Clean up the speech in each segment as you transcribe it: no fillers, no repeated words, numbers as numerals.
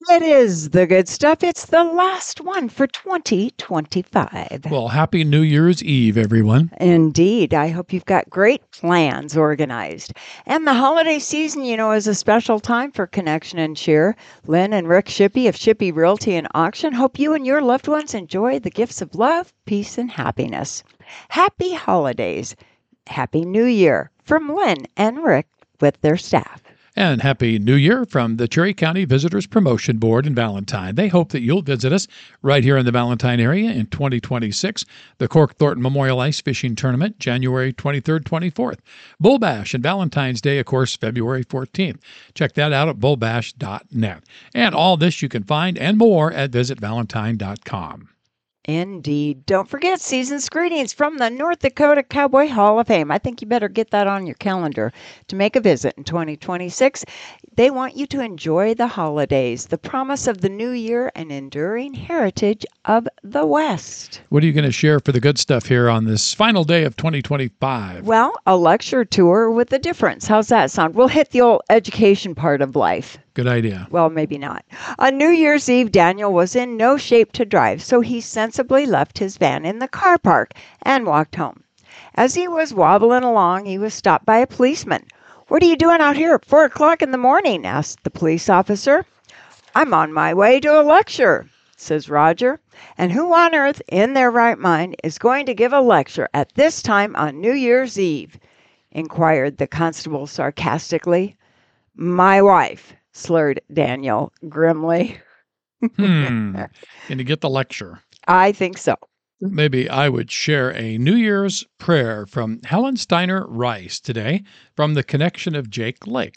It is the good stuff. It's the last one for 2025. Well, happy New Year's Eve, everyone. Indeed. I hope you've got great plans organized. And the holiday season, is a special time for connection and cheer. Lynn and Rick Shippey of Shippey Realty and Auction hope you and your loved ones enjoy the gifts of love, peace, and happiness. Happy holidays. Happy New Year from Lynn and Rick with their staff. And Happy New Year from the Cherry County Visitors Promotion Board in Valentine. They hope that you'll visit us right here in the Valentine area in 2026. The Cork Thornton Memorial Ice Fishing Tournament, January 23rd, 24th. Bull Bash and Valentine's Day, of course, February 14th. Check that out at bullbash.net. And all this you can find and more at visitvalentine.com. Indeed. Don't forget season's greetings from the North Dakota Cowboy Hall of Fame. I think you better get that on your calendar to make a visit in 2026. They want you to enjoy the holidays, the promise of the new year, and enduring heritage of the West. What are you going to share for the good stuff here on this final day of 2025? Well, a lecture tour with a difference. How's that sound? We'll hit the old education part of life. Good idea. Well, maybe not. On New Year's Eve, Daniel was in no shape to drive, so he sensibly left his van in the car park and walked home. As he was wobbling along, he was stopped by a policeman. "What are you doing out here at 4 o'clock in the morning?" asked the police officer. "I'm on my way to a lecture," says Roger. "And who on earth in their right mind is going to give a lecture at this time on New Year's Eve?" inquired the constable sarcastically. "My wife," slurred Daniel grimly. Can you get the lecture? I think so. Maybe I would share a New Year's prayer from Helen Steiner Rice today from the Connection of Jake Lake.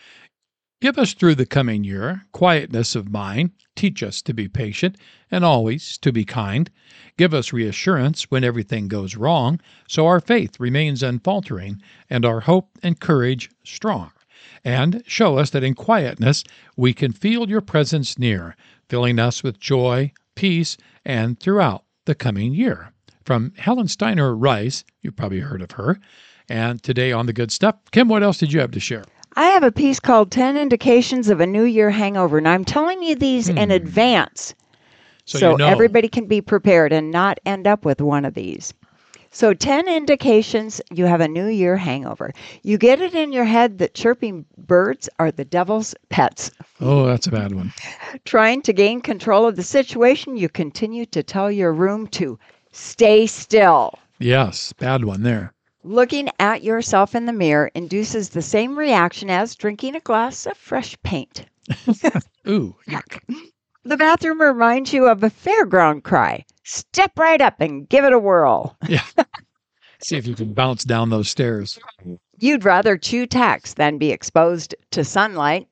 Give us through the coming year quietness of mind. Teach us to be patient and always to be kind. Give us reassurance when everything goes wrong, so our faith remains unfaltering and our hope and courage strong. And show us that in quietness we can feel your presence near, filling us with joy, peace, and throughout the coming year. From Helen Steiner Rice, you've probably heard of her. And today on The Good Stuff, Kim, what else did you have to share? I have a piece called 10 Indications of a New Year Hangover, and I'm telling you these in advance so everybody can be prepared and not end up with one of these. So 10 indications you have a New Year hangover. You get it in your head that chirping birds are the devil's pets. Oh, that's a bad one. Trying to gain control of the situation, you continue to tell your room to stay still. Yes, bad one there. Looking at yourself in the mirror induces the same reaction as drinking a glass of fresh paint. Ooh, yuck. The bathroom reminds you of a fairground cry. Step right up and give it a whirl. Yeah. See if you can bounce down those stairs. You'd rather chew tacks than be exposed to sunlight.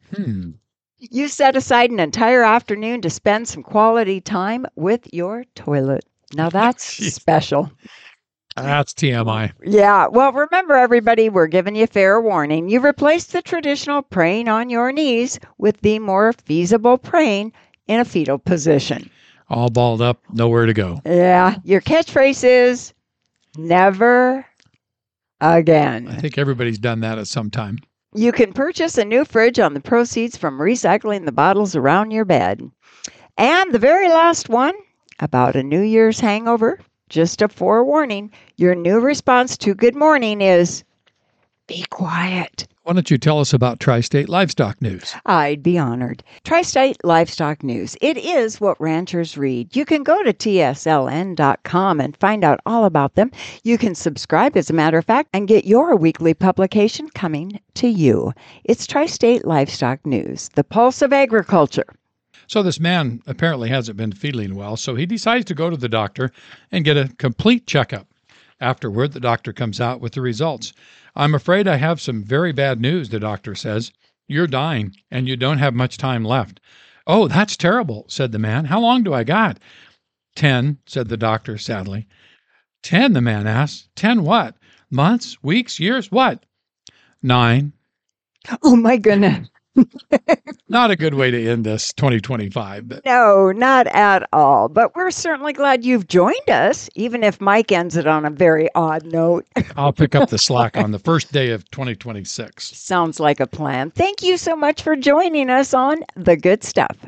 You set aside an entire afternoon to spend some quality time with your toilet. Now that's special. That's TMI. Yeah. Well, remember, everybody, we're giving you fair warning. You replaced the traditional praying on your knees with the more feasible praying in a fetal position. All balled up, nowhere to go. Yeah. Your catchphrase is never again. I think everybody's done that at some time. You can purchase a new fridge on the proceeds from recycling the bottles around your bed. And the very last one about a New Year's hangover, just a forewarning, your new response to good morning is be quiet. Why don't you tell us about Tri-State Livestock News? I'd be honored. Tri-State Livestock News. It is what ranchers read. You can go to tsln.com and find out all about them. You can subscribe, as a matter of fact, and get your weekly publication coming to you. It's Tri-State Livestock News, the pulse of agriculture. So this man apparently hasn't been feeling well, so he decides to go to the doctor and get a complete checkup. Afterward, the doctor comes out with the results. "I'm afraid I have some very bad news," the doctor says. "You're dying, and you don't have much time left." "Oh, that's terrible," said the man. "How long do I got?" 10, said the doctor sadly. 10, the man asked. 10 what? Months, weeks, years, what? 9. Oh, my goodness. Not a good way to end this 2025. But No, not at all. But we're certainly glad you've joined us, even if Mike ends it on a very odd note. I'll pick up the slack on the first day of 2026. Sounds like a plan. Thank you so much for joining us on The Good Stuff.